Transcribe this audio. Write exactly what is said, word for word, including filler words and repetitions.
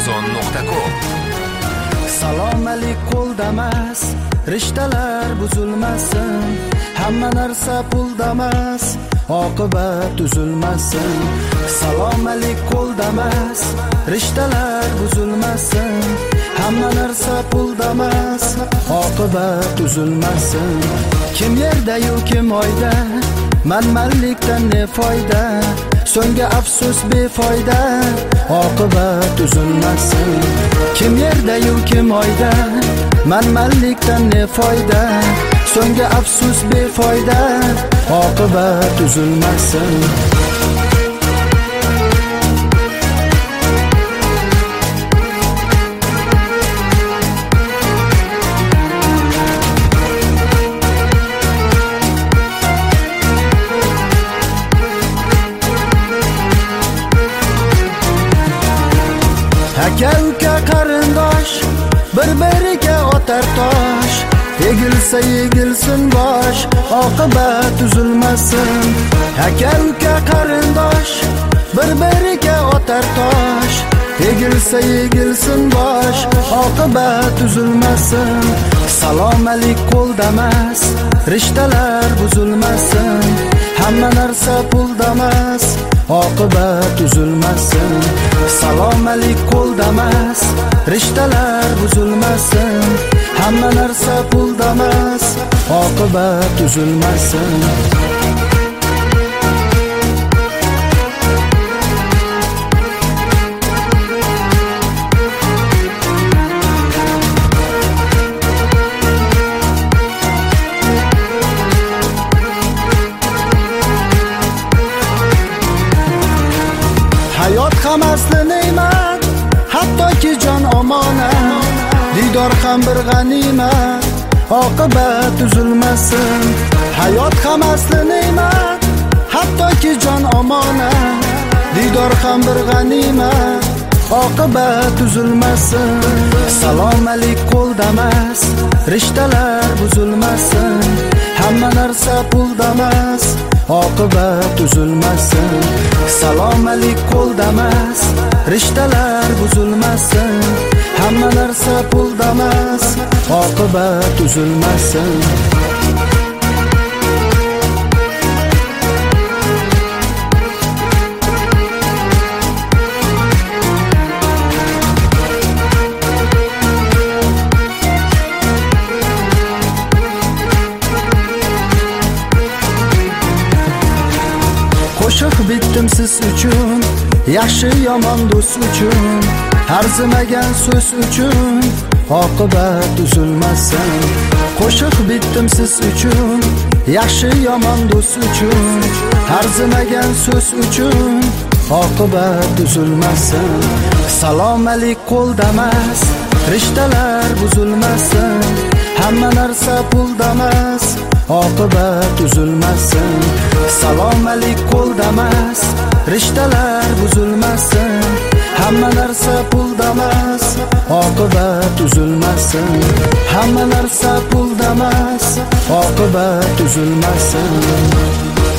amazon nuqta com. Salom alik qo'ldamas, rishtalar buzilmasin. Hamma narsa puldamas, oqibat uzilmasin. Salom alik qo'ldamas, rishtalar buzilmasin. Hamma narsa puldamas, oqibat uzilmasin. Kim yerda-yu kim oyda, manmanlikdan ne foyda? So'ngga afsus befoyda, oqibat uzilmasin. Kim yerda-yu kim oyda, manmanlikdan ne foyda? So'ngga afsus befoyda, oqibat uzilmasin. Aka uka qarindosh, bir-biriga otar tosh. Egilsa egilsin bosh, oqibat uzilmasin. Aka uka qarindosh, bir-biriga otar tosh. Egilsa egilsin bosh, oqibat uzilmasin. Salom alik qo'ldamas, rishtalar buzilmasin. Hamma narsa puldamas, oqibat uzilmasin. Salom alik qo'ldamas, rishtalar buzilmasin. Hamma narsa puldamas, oqibat uzilmasin. Hayot ham asli ne'mat, hattoki jon omonat. Diydor ham bir g'animat, oqibat uzilmasin. Hayot ham asli ne'mat, hattoki jon omonat. Diydor ham bir g'animat, oqibat uzilmasin. Salom alik qo'ldamas, rishtalar buzilmasin. Hamma narsa puldamas, oqibat uzilmasin. Salom alik qo'ldamas, rishtalar buzilmasin. Hamma narsa puldamas, oqibat uzilmasin. Qo'shiq bitdim siz uchun, yaxshi yomon do'st uchun. Arzimagan so'z uchun, oqibat uzilmasin. Qo'shiq bitdim siz uchun, yaxshi yomon do'st uchun. Arzimagan so'z uchun, oqibat uzilmasin. Salom alik qo'ldamas, rishtalar buzilmasin. Hamma narsa puldamas, oqibat uzilmasin. Salom alik qo'ldamas, rishtalar buzilmasin. Hamma narsa puldamas, oqibat uzilmasin. Hamma narsa puldamas, oqibat uzilmasin.